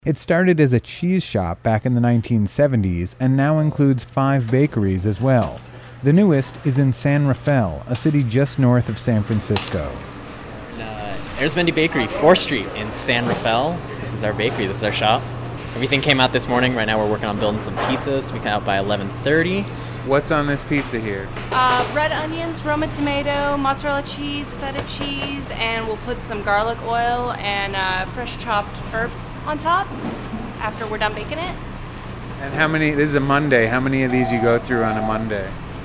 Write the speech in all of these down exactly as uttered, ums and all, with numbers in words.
It started as a cheese shop back in the nineteen seventies and now includes five bakeries as well. The newest is in San Rafael, a city just north of San Francisco. Uh, Arizmendi Bakery, fourth Street in San Rafael. This is our bakery, this is our shop. Everything came out this morning. Right now we're working on building some pizzas. We come out by eleven thirty. What's on this pizza here? Uh, red onions, Roma tomato, mozzarella cheese, feta cheese, and we'll put some garlic oil and uh, fresh chopped herbs on top after we're done baking it. And how many, this is a Monday, how many of these you go through on a Monday?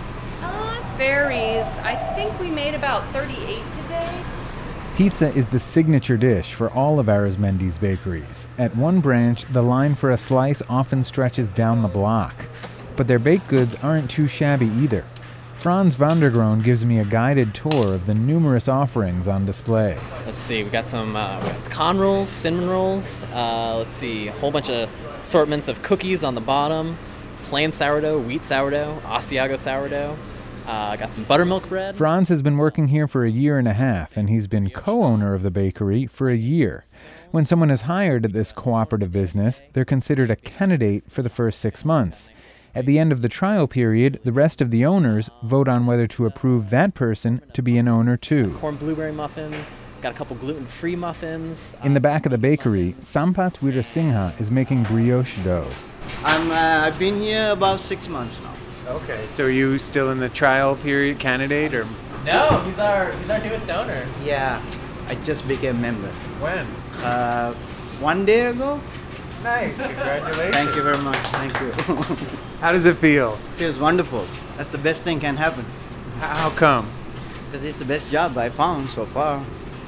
Uh, it varies. I think we made about thirty-eight today. Pizza is the signature dish for all of Arizmendi's bakeries. At one branch, the line for a slice often stretches down the block. But their baked goods aren't too shabby either. Franz Vandergroen gives me a guided tour of the numerous offerings on display. Let's see, we got some uh, we got pecan rolls, cinnamon rolls. Uh, let's see, a whole bunch of assortments of cookies on the bottom, plain sourdough, wheat sourdough, Asiago sourdough. Uh, got some buttermilk bread. Franz has been working here for a year and a half, and he's been co-owner of the bakery for a year. When someone is hired at this cooperative business, they're considered a candidate for the first six months. At the end of the trial period, the rest of the owners vote on whether to approve that person to be an owner too. Corn blueberry muffin, got a couple gluten-free muffins. In the back of the bakery, Sampath Weerasinghe is making brioche dough. I'm, uh, I've been here about six months now. Okay, so are you still in the trial period candidate or? No, he's our he's our newest owner. Yeah, I just became member. When? Uh, one day ago. Nice, congratulations. Thank you very much, thank you. How does it feel? Feels wonderful. That's the best thing can happen. How come? Because it's the best job I found so far.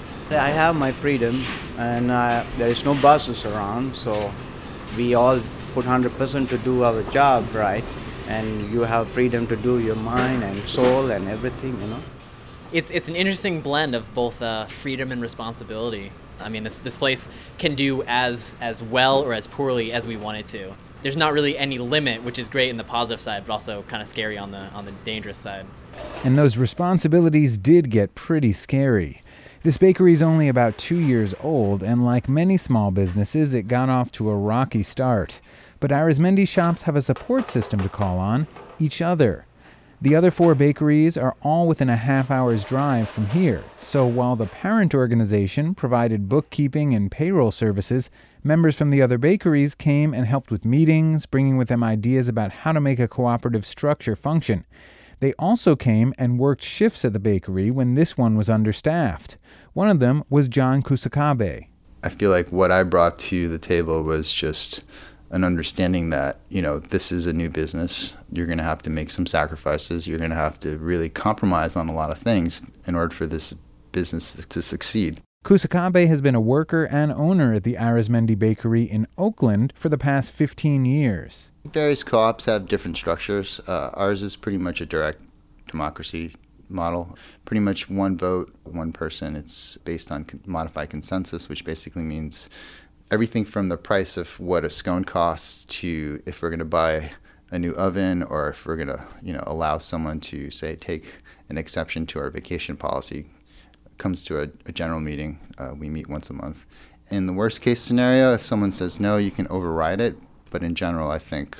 I have my freedom and uh, there is no bosses around, so we all put one hundred percent to do our job right, and you have freedom to do your mind and soul and everything, you know. It's it's an interesting blend of both uh, freedom and responsibility. I mean, this this place can do as as well or as poorly as we want it to. There's not really any limit, which is great in the positive side, but also kind of scary on the on the dangerous side. And those responsibilities did get pretty scary. This bakery is only about two years old, and like many small businesses, it got off to a rocky start. But Arizmendi shops have a support system to call on, each other. The other four bakeries are all within a half hour's drive from here, so while the parent organization provided bookkeeping and payroll services, members from the other bakeries came and helped with meetings, bringing with them ideas about how to make a cooperative structure function. They also came and worked shifts at the bakery when this one was understaffed. One of them was John Kusakabe. I feel like what I brought to the table was just an understanding that, you know, this is a new business. You're going to have to make some sacrifices. You're going to have to really compromise on a lot of things in order for this business to succeed. Kusakabe has been a worker and owner at the Arizmendi Bakery in Oakland for the past fifteen years. Various co-ops have different structures. Uh, ours is pretty much a direct democracy model. Pretty much one vote, one person. It's based on con- modified consensus, which basically means everything from the price of what a scone costs to if we're going to buy a new oven or if we're going to, you know, allow someone to, say, take an exception to our vacation policy. It comes to a, a general meeting. Uh, we meet once a month. In the worst case scenario, if someone says no, you can override it. But in general, I think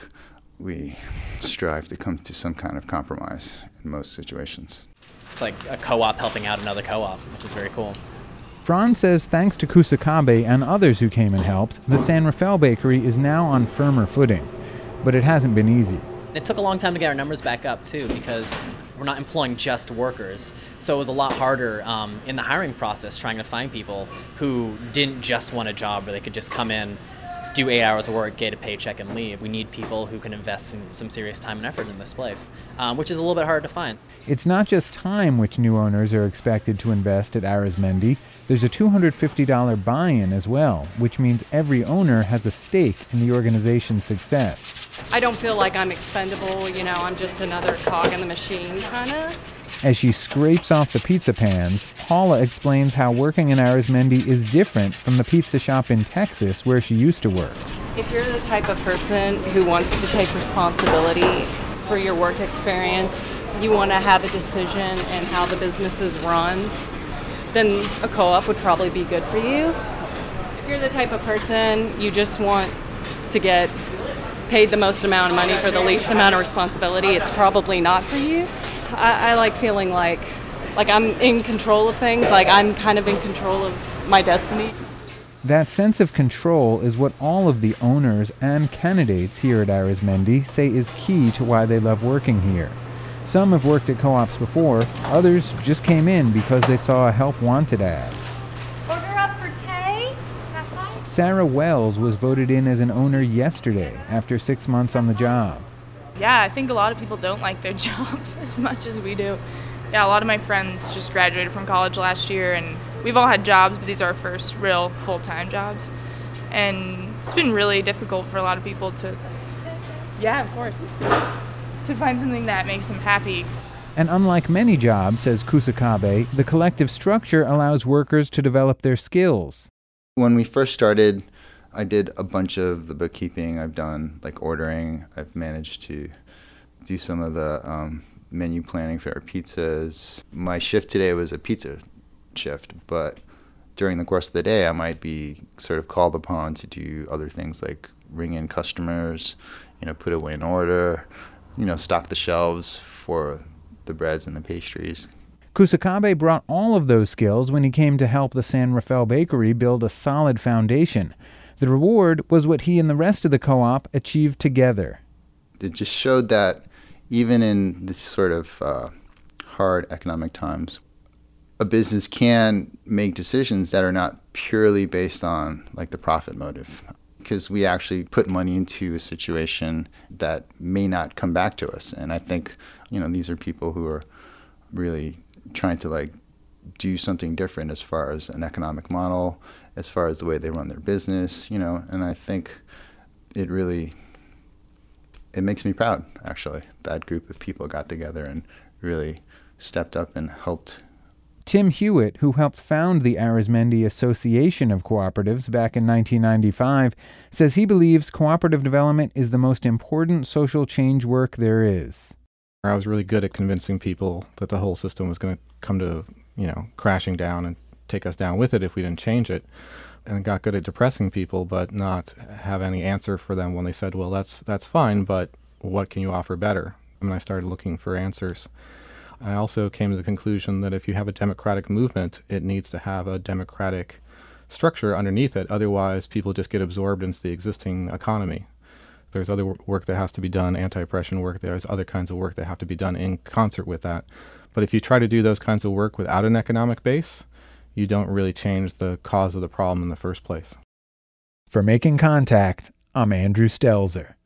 we strive to come to some kind of compromise in most situations. It's like a co-op helping out another co-op, which is very cool. Franz says thanks to Kusakabe and others who came and helped, the San Rafael Bakery is now on firmer footing. But it hasn't been easy. It took a long time to get our numbers back up, too, because we're not employing just workers. So it was a lot harder um, in the hiring process trying to find people who didn't just want a job where they could just come in, do eight hours of work, get a paycheck, and leave. We need people who can invest some, some serious time and effort in this place, um, which is a little bit hard to find. It's not just time which new owners are expected to invest at Arizmendi. There's a two hundred fifty dollars buy-in as well, which means every owner has a stake in the organization's success. I don't feel like I'm expendable, you know, I'm just another cog in the machine, kind of. As she scrapes off the pizza pans, Paula explains how working in Arizmendi is different from the pizza shop in Texas where she used to work. If you're the type of person who wants to take responsibility for your work experience, you want to have a decision in how the business is run, then a co-op would probably be good for you. If you're the type of person you just want to get paid the most amount of money for the least amount of responsibility, it's probably not for you. I, I like feeling like like I'm in control of things, like I'm kind of in control of my destiny. That sense of control is what all of the owners and candidates here at Arizmendi say is key to why they love working here. Some have worked at co-ops before, others just came in because they saw a help wanted ad. Order up for Tay. Sarah Wells was voted in as an owner yesterday after six months on the job. Yeah, I think a lot of people don't like their jobs as much as we do. Yeah, a lot of my friends just graduated from college last year, and we've all had jobs, but these are our first real full-time jobs. And it's been really difficult for a lot of people to, yeah, of course, to find something that makes them happy. And unlike many jobs, says Kusakabe, the collective structure allows workers to develop their skills. When we first started, I did a bunch of the bookkeeping. I've done like ordering. I've managed to do some of the um, menu planning for our pizzas. My shift today was a pizza shift, but during the course of the day, I might be sort of called upon to do other things like ring in customers, you know, put away an order, you know, stock the shelves for the breads and the pastries. Kusakabe brought all of those skills when he came to help the San Rafael Bakery build a solid foundation. The reward was what he and the rest of the co-op achieved together. It just showed that even in this sort of uh, hard economic times, a business can make decisions that are not purely based on like the profit motive, because we actually put money into a situation that may not come back to us. And I think, you know, these are people who are really trying to like do something different as far as an economic model, as far as the way they run their business, you know, and I think it really, it makes me proud, actually. That group of people got together and really stepped up and helped. Tim Hewitt, who helped found the Arizmendi Association of Cooperatives back in nineteen ninety-five, says he believes cooperative development is the most important social change work there is. I was really good at convincing people that the whole system was going to come to, you know, crashing down and take us down with it if we didn't change it, and got good at depressing people, but not have any answer for them when they said, well, that's that's fine, but what can you offer better? And I started looking for answers. I also came to the conclusion that if you have a democratic movement, it needs to have a democratic structure underneath it. Otherwise, people just get absorbed into the existing economy. There's other work that has to be done, anti-oppression work. There's other kinds of work that have to be done in concert with that. But if you try to do those kinds of work without an economic base, you don't really change the cause of the problem in the first place. For Making Contact, I'm Andrew Stelzer.